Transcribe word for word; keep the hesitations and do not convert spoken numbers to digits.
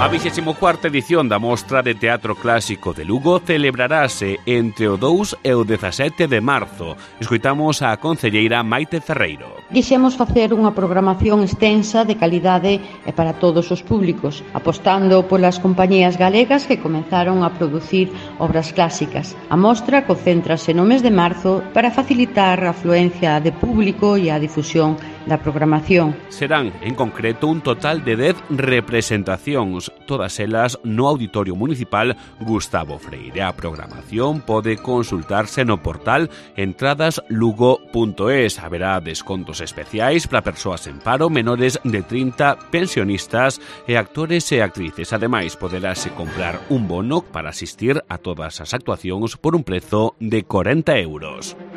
A vixésimo cuarta edición da Mostra de Teatro Clásico de Lugo celebrarase entre o dous e o dezasete de marzo. Escoitamos a concelleira Maite Ferreiro. Quixemos facer unha programación extensa de calidade e para todos os públicos, apostando polas compañías galegas que comenzaron a producir obras clásicas. A mostra concéntrase no mes de marzo para facilitar a afluencia de público e a difusión da programación. Serán, en concreto, un total de dez representacións, todas elas no Auditorio Municipal Gustavo Freire. A programación pode consultarse no portal entradas lugo punto es. Haberá descontos especiais para persoas en paro, menores de trinta, pensionistas e actores e actrices. Ademais, poderase comprar un bono para asistir a todas as actuacións por un prezo de corenta euros.